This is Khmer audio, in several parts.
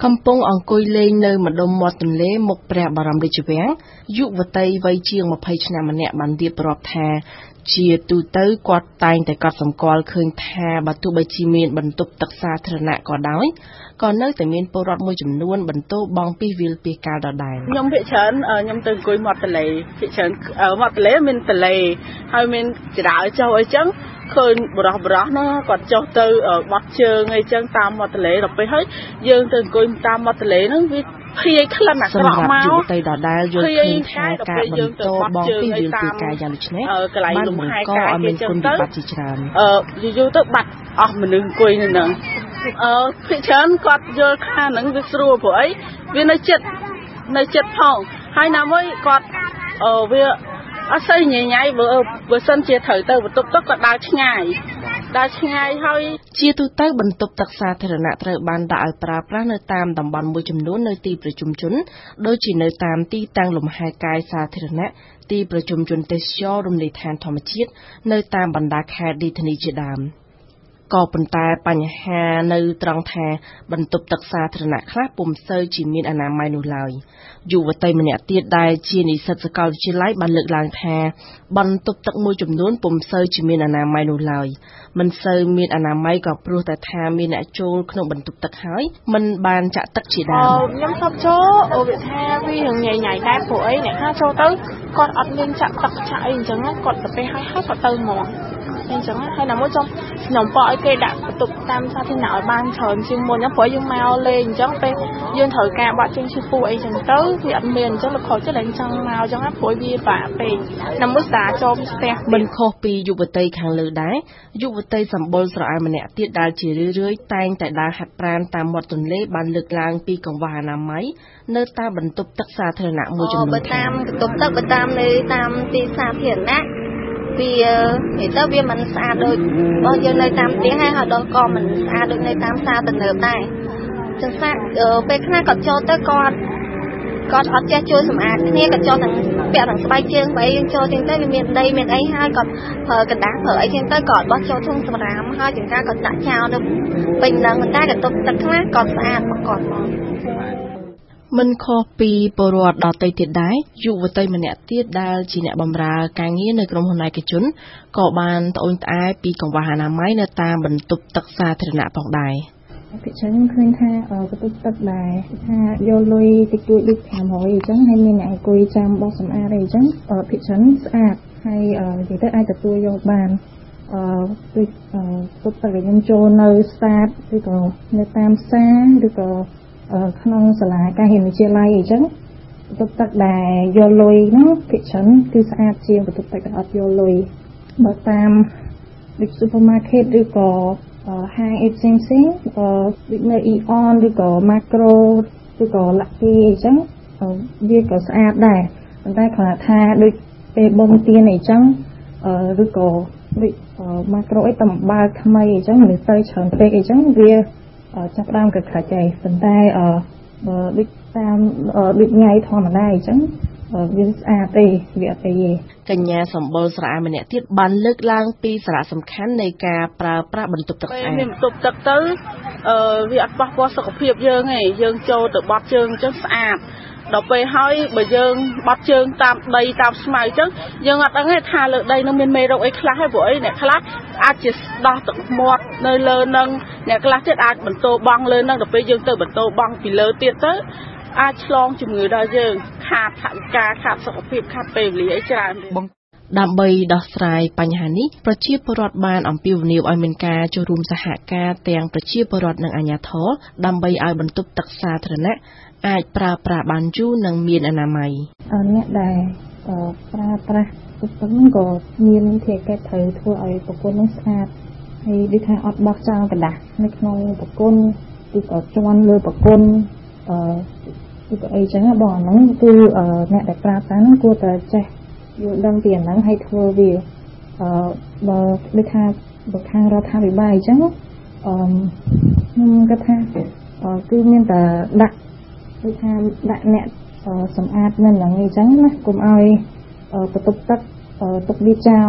កំពុងអង្គុយលេងនៅម្ដុំមាត់ទន្លេមុខព្រះបរមរាជវាំងយុវតីវ័យជាង20ឆ្នាំម្នាក់បានរៀបរាប់ថាជាទូទៅគាត់តែងតែកត់សម្គាល់ឃើញថាបើទោះបីជាមានបន្ទប់ទឹកសាធារណៈក៏ដោយក៏នៅតែមានពលរដ្ឋមួយចំនួនបន្ទោបង់ពីវិលពីកាលដដែលខ្ញុំភាគច្រើនខ្ញុំទៅអង្គុយមាត់ទន្លេភាគច្រើនមាត់ទន្លេមានទន្លេហើយមានចរន្តចុះអីចឹងឃើញបរោះណាគាត់ចុះទៅបាត់ជើងអីចឹងតាមមាត់ទន្លេដល់ពេលហើយយើងទៅអង្គុយតាមមាត់ទន្លេហ្នឹងវាភាយក្លិនអាក្រក់មកយុវតីដដែលយល់ឃើញថាការបន្តបងពីវិលពីកាយ៉ាងដូចនេះបានបង្កឲ្យមានគុណវិបត្តិជាច្រើនយូរទៅបាត់អស់មនុស្សអង្គុយនៅហ្នឹងភាគច្រើនគាត់យល់ថាហ្នឹងវាស្រួលព្រោះអីវានៅចិត្តផងហើយណាមួយគាត់វាអត់សូវញញ៉ៃបើសិនជាត្រូវទៅបន្ទប់ទឹកក៏ដើរឆ្ងាយហើយជាទូទៅបន្ទប់ទឹកសាធារណៈត្រូវបានដាក់ឲ្យប្រើប្រាស់នៅតាមតំបន់មួយចំនួននៅទីប្រជុំជនដូចជានៅតាមទីតាំងលំហែកាយសាធារណៈទីប្រជុំជនទេសចររំលែកឋានធម្មជាតិនៅតាមបណ្ដាខេត្តរាជធានីជាដើមក៏ប៉ុន្តែបញ្ហានៅត្រង់ថាបន្ទប់ទឹកសាធារណៈខ្លះពុំសូវជាមានអនាម័យនោះឡើយយុវតីម្នាក់ទៀតដែលជានិស្សិតសាកលវិទ្យាល័យបានលើកឡើងថាបន្ទប់ទឹកមួយចំនួនពុំសូវជាមានអនាម័យនោះឡើយមិនសូវមានអនាម័យក៏ព្រោះតែថាមានអ្នកចូលក្នុងបន្ទប់ទឹកហើយមិនបានចាក់ទឹកជាដើមខ្ញុំធ្លាប់ចូលវាថាវាញ៉ៃដែរព្រោះអីអ្នកខ្លះចូលទៅគាត់អត់មានចាក់ទឹកចាក់អីអញ្ចឹងគាត់ទៅពេលហើយគាត់ទៅហ្មងអញ្ចឹងហើយណាមួយចង់ខ្ញុំបកឲ្យគេដាក់បន្ទប់តាមសាធារណៈឲ្យបានច្រើនជាងមុនព្រោះយើងមកលេងអញ្ចឹងពេលយើងត្រូវការបាក់ជើងឈឺពោះអីអញ្ចឹងទៅវាអត់មានអញ្ចឹងលោកគ្រូចិត្តតែចង់មកអញ្ចឹងព្រោះវាបាក់ពេកណាមួយសាចូលផ្ទះមិនខុសពីយុវតីខាងលើដែរយុវតីសម្បុរស្រអែម្នាក់ទៀតដែលជារឿយៗតែងតែដើរហាត់ប្រាណតាមមាត់ទន្លេបានលើកឡើងពីកង្វះអនាម័យនៅតាមបន្ទប់ទឹកសាធារណៈមួយចំនួនបើតាមបន្ទប់ទឹកបើតាមនៅតាមទីសាធារណៈវានិយាយទៅវាមិនស្អាតដូចរបស់យើងនៅតាមផ្ទះហើយដល់ក៏មិនស្អាតដូចនៅតាមផ្សារទំនើបដែរចឹងសាក់ពេលខ្លះគាត់ចូលទៅគាត់អត់ចេះជួយសម្អាតគ្នាគាត់ចូលទាំងពាក់ទាំងស្បែកជើងបើយើងចូលចឹងទៅវាមានដីមានអីហើយគាត់ប្រើกระดาษប្រើអីចឹងទៅគាត់បោះចូលធុងសម្រាមហើយចង្ការគាត់ដាក់ចោលទៅពេញហ្នឹងតែបន្ទប់ទឹកខ្លះគាត់ស្អាតមកគាត់មកមិនខុសពីពលរដ្ឋដទៃទៀតដែរយុវតីម្នាក់ទៀតដែលជាអ្នកបម្រើការងារនៅក្រុមហ៊ុនឯកជនក៏បានត្អូញត្អែពីកង្វះអនាម័យនៅតាមបន្ទប់ទឹកសាធារណៈផងដែរពីចឹងឃើញថាបន្ទប់ទឹកដែរថាយកលុយតិចតួចដូច500អញ្ចឹងហើយមានអ្នកអង្គុយចាំបោះសម្អាតអីអញ្ចឹងពីចឹងស្អាតហើយនិយាយទៅអាចទទួលយកបានដូចបន្ទប់ទឹកដែលខ្ញុំចូលនៅស្តាតឬក៏នៅតាមផ្សារឬក៏ក្នុងសាលាការរៀនវិទ្យាល័យអីចឹងបន្ទប់ទឹកដែលយកលុយហ្នឹងភាគច្រើនគឺស្អាតជាងបន្ទប់ទឹកដែលអត់យកលុយបើតាមដូច supermarket ឬក៏ហាងអីផ្សេងដូចនៅ Eon ឬក៏ Macro ឬក៏ Lucky អីចឹងវាក៏ស្អាតដែរប៉ុន្តែគ្រាន់ថាដូចពេលបង់tiềnអីចឹងឬក៏ដូច Macro អីតំបើកថ្មីអីចឹងមនុស្សទៅច្រើនពេកអីចឹងវាចាប់ដើមកក្រាច់ហើយប៉ុន្តែដូចតាមដូចថ្ងៃធម្មតាអញ្ចឹងវាស្អាតទេវាអត់ទេកញ្ញាសម្បុរស្រែម្នាក់ទៀតបានលើកឡើងពីសារៈសំខាន់នៃការប្រើប្រាស់បន្ទប់ទឹកស្អាតមានបន្ទប់ទឹកទៅវាអត់ប៉ះពាល់សុខភាពយើងទេយើងចូលទៅបត់ជើងអញ្ចឹងស្អាតដល់ពេលហើយបើយើងបត់ជើងតាមដីតាមស្មៅអញ្ចឹងយើងអត់ដឹងទេថាលើដីនឹងមានមេរោគអីខ្លះទេព្រោះអីអ្នកខ្លះអាចជាដោះទឹកមាត់នៅលើនឹងអ្នកខ្លះទៀតអាចបន្តបង់លើនឹងដល់ពេលយើងទៅបន្តបង់ពីលើទៀតទៅអាចឆ្លងជំងឺដល់យើងខាតថវិកាខាតសុខភាពខាតពេលវេលាអីច្រើនដើម្បីដោះស្រាយបញ្ហានេះប្រជាពលរដ្ឋបានអំពាវនាវឲ្យមានការចូលរួមសហការទាំងប្រជាពលរដ្ឋនិងអាជ្ញាធរដើម្បីឲ្យបន្ទប់ទឹកសាធារណៈអាចប្រើប្រាស់បានយូរនិងមានអនាម័យអ្នកដែលប្រើប្រាស់ទឹកហ្នឹងក៏មានភារកិច្ចត្រូវធ្វើឲ្យប្រព័ន្ធនោះស្អាតហើយដូចថាអត់បោះចោលกระดาษនៅក្នុងប្រព័ន្ធឬក៏ជន់លើប្រព័ន្ធឬក៏អីចឹងបងហ្នឹងគឺអ្នកដែលប្រើប្រាស់ហ្នឹងគួរតែចេះយល់ដឹងពីអាហ្នឹងហើយធ្វើវាបើដូចថាបើខាងរដ្ឋាភិបាលអញ្ចឹងខ្ញុំគិតថាគឺមានតែដាក់ដូចថាដាក់អ្នកសម្អាតនៅហ្នឹងអញ្ចឹងណាកុំឲ្យបន្ទប់ទឹកទុកវាចោល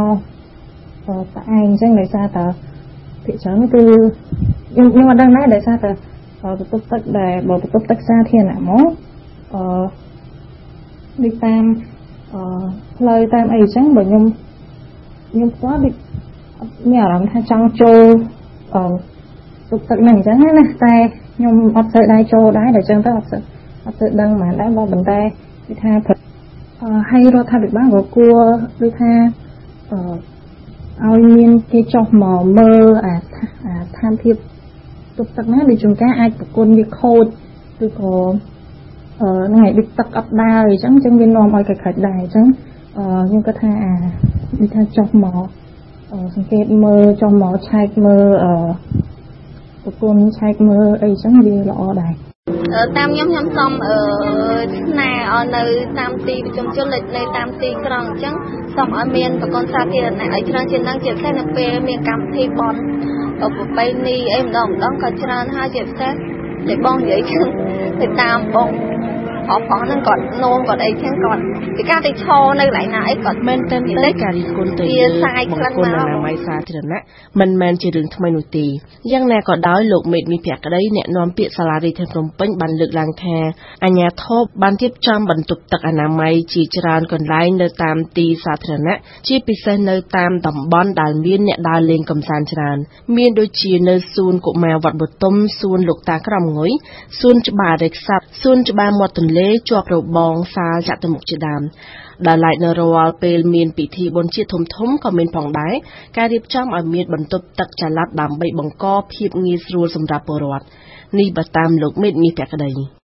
តែឯងអញ្ចឹងដោយសារតែភាគច្រើនគឺខ្ញុំអត់ដឹងដែរដោយសារតែបន្ទប់ទឹកដែលបើបន្ទប់ទឹកសាធារណៈមកដូចតាមផ្លូវតាមអីចឹងបើខ្ញុំផ្ទាល់ដូចមានអារម្មណ៍ថាចង់ចូលទុកទឹកហ្នឹងអញ្ចឹងណាតែខ្ញុំអត់សូវដែរចូលដែរតែចឹងទៅអត់សូវដឹងហ្មងដែរបើប៉ុន្តែគឺថាហើយរដ្ឋាភិបាលក៏គួរដូចថាឲ្យមានគេចុះមកមើលអាស្ថានភាពទុកទឹកណាដូចជួនកាលអាចប្រគល់វាខូចឬក៏ហ្នឹងហើយដូចទឹកអត់ដើរអញ្ចឹងវានាំឲ្យក្រិចដែរអញ្ចឹងខ្ញុំគាត់ថាដូចថាចុះមកសង្កេតមើលចុះមកឆែកមើលប្រគល់ឆែកមើលអីចឹងវាល្អដែរតាមខ្ញុំសុំស្នើឲ្យនៅតាមទីប្រជុំជននៅតាមទីក្រុងអញ្ចឹងសូមឲ្យមានប្រព័ន្ធសាធារណៈឲ្យច្រើនជាងហ្នឹងជាពិសេសនៅពេលមានកម្មវិធីបន់ប្រពៃណីអីម្ដងក៏ច្រើនហើយជាពិសេសតែបងនិយាយចឹងទៅតាមបងអបហ្នឹងគាត់នោមគាត់អីចឹងគាត់ពីការទៅឈរនៅកន្លែងណាអីគាត់មែនតែការរិះគន់ទៅលើបង្គន់អនាម័យសាធារណៈមិនមែនជារឿងថ្មីនោះទេយ៉ាងណាក៏ដោយលោកមេតមីភក្តីអ្នកនាំពាក្យសាលារដ្ឋាភិបាលភ្នំពេញបានលើកឡើងថាអាជ្ញាធរបានរៀបចំបន្ទប់ទឹកអនាម័យជាច្រើនកន្លែងនៅតាមទីសាធារណៈជាពិសេសនៅតាមតំបន់ដែលមានអ្នកដើរលេងកម្សាន្តច្រើនមានដូចជានៅសួនកុមារវត្តបទុមសួនលោកតាក្រមងុយសួនច្បាររេខ្សាប់សួនច្បារមាត់ទន្លេជាប់របងសាលចតុមុខជាដើមដែលឡែកនៅរាល់ពេលមានពិធីបុណ្យជាតិធំៗក៏មានផងដែរការរៀបចំឲ្យមានបន្ទប់ទឹកចល័តដើម្បីបង្កភាពងាយស្រួលសម្រាប់ពលរដ្ឋនេះបើតាមលោកមេតមាសភក្តី